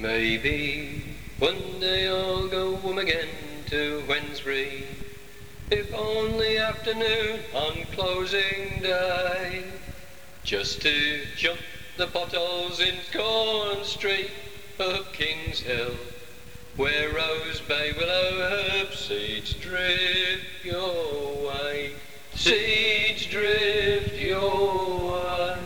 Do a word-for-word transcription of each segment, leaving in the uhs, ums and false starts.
Maybe one day I'll go home again to Wednesbury, if only afternoon on closing day, just to jump the potholes in Corn Street up King's Hill, where rose bay willow herb seeds drift your way, seeds drift your way,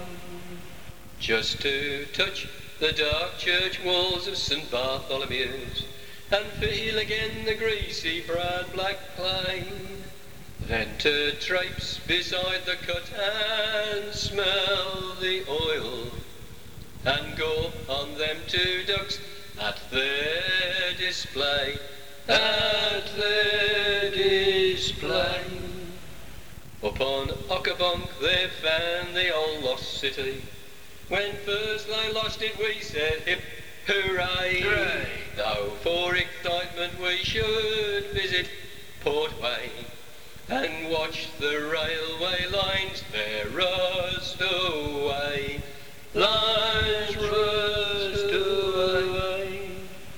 just to touch the dark church walls of St Bartholomew's and feel again the greasy brown black clay, then to traipse beside the cut and smell the oil and go on them two ducks at their display, at their display. Upon Ockabonk they found the old lost city. When first they lost it we said hip hooray, hooray. Though for excitement we should visit Portway and watch the railway lines there rust away, lines rust away,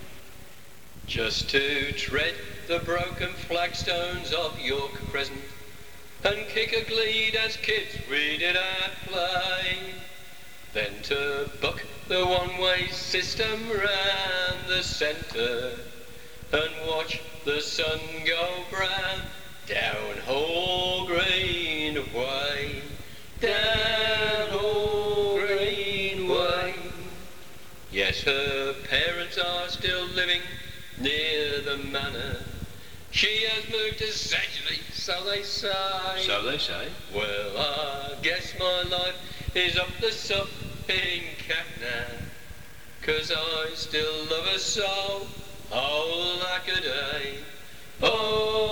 just to tread the broken flagstones of York Crescent and kick a gleed as kids we did at play, then to buck the one-way system round the centre and watch the sun go brown down Hall Green Way, down Hall Green Way. Yes, her parents are still living near the manor. She has moved to Sedgley, so they say. So they say. Well, I guess my life is up the sup in Catna, 'cause I still love her so, oh, like a day, oh,